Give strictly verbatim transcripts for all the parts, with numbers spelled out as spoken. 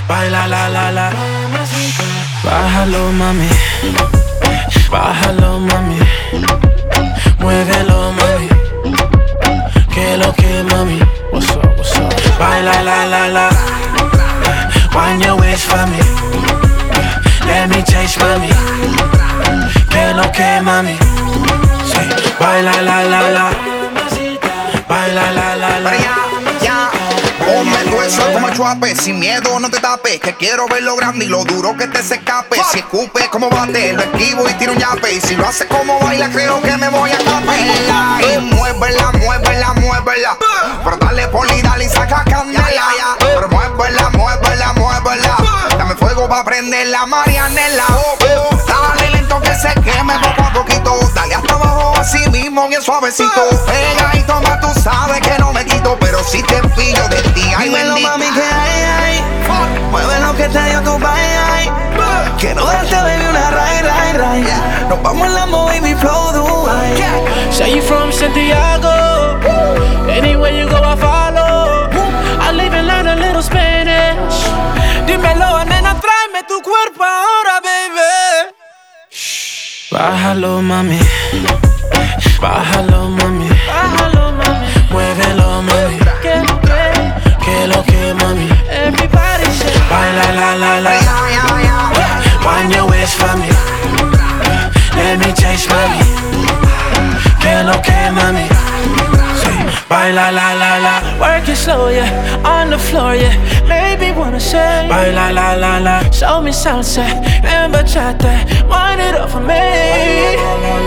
baila la la la. Bájalo mami, bájalo mami, muévelo mami, que lo que mami. What's up, what's up? Baila la la la, wind your waist for me, let me taste mami, que lo que mami. Say, baila la la la, baila la la la. Ponme tu eso como chuape, sin miedo no te tapes, que quiero ver lo grande y lo duro que te se escape. Si escupe como bate, lo esquivo y tiro un yape. Y si lo hace como baila, creo que me voy a capela. Y muévela, muévela, muévela, pero dale poli, dale y saca candela. Pero muévela, muévela, muévela, dame fuego pa' prender la Marianela. Oh, oh. Dale lento que se queme poco a poquito, dale hasta abajo así mismo bien suavecito. Pega y toma, tú sabes que no me quito, pero si te pillo de ti, ay dímelo bendita. mami que hay, hay. Mueve lo que te dio tu bye, ay. Quiero darte baby una ray, ray, ray. Nos vamos en la baby flow Dubai. Say you from Santiago, anywhere you go I follow. I live and learn a little Spanish. Dímelo nena, tráeme tu cuerpo ahora baby. Bájalo mami, bájalo mami, bájalo mami, muévelo mami, que lo que, que lo que mami. Everybody say, baila la la la, wind your waist for me, let me taste mami, que lo que mami. Say, baila la la la, work it slow yeah, on the floor yeah, maybe wanna say, baila la la la, show me salsa and bachata, wind it up for me.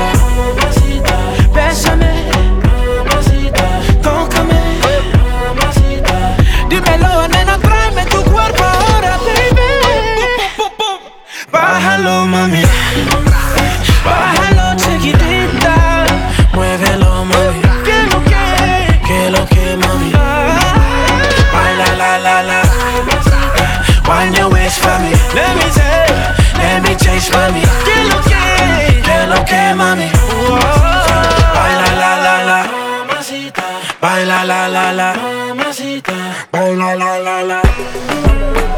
Bésame, tócame, dímelo nena, tráeme tu cuerpo ahora baby. Bájalo mami, bájalo chiquitita, muévelo mami, que lo que, que lo que mami. Baila la la la, wind your waist for me, let me take, let me taste mami, que lo que, que lo que mami. Baila la la la, baila la la la, baila la la la.